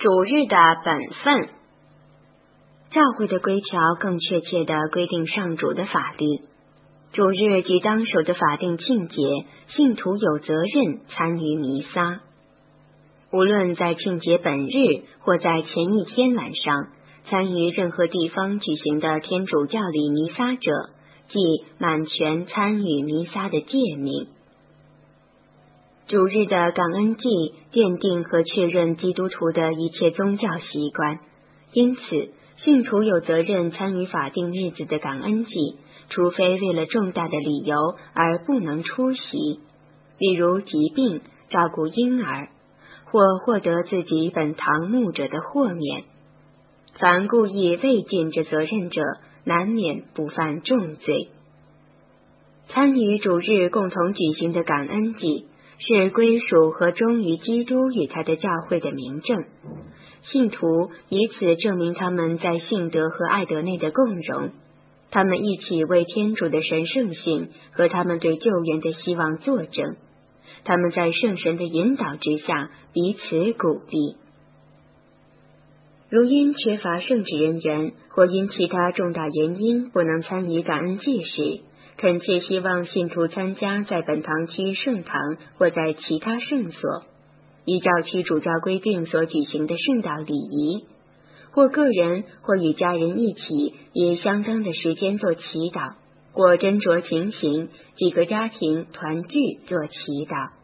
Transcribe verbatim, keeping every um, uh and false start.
主日的本分。教会的规条更确切地规定上主的法律。主日及当守的法定庆节，信徒有责任参与弥撒。无论在庆节本日或在前一天晚上，参与任何地方举行的天主教礼弥撒者，即满权参与弥撒的诫命。主日的感恩祭奠定和确认基督徒的一切宗教习惯，因此信徒有责任参与法定日子的感恩祭，除非为了重大的理由而不能出席，例如疾病、照顾婴儿，或获得自己本堂牧者的豁免。凡故意未尽这责任者，难免不犯重罪。参与主日共同举行的感恩祭，是归属和忠于基督与他的教会的明证，信徒以此证明他们在信德和爱德内的共荣，他们一起为天主的神圣性和他们对救援的希望作证，他们在圣神的引导之下彼此鼓励。如因缺乏圣职人员或因其他重大原因不能参与感恩祭时，恳切希望信徒参加在本堂区圣堂或在其他圣所依照区主教规定所举行的圣道礼仪，或个人或与家人一起以相当的时间做祈祷，或斟酌情形，几个家庭团聚做祈祷。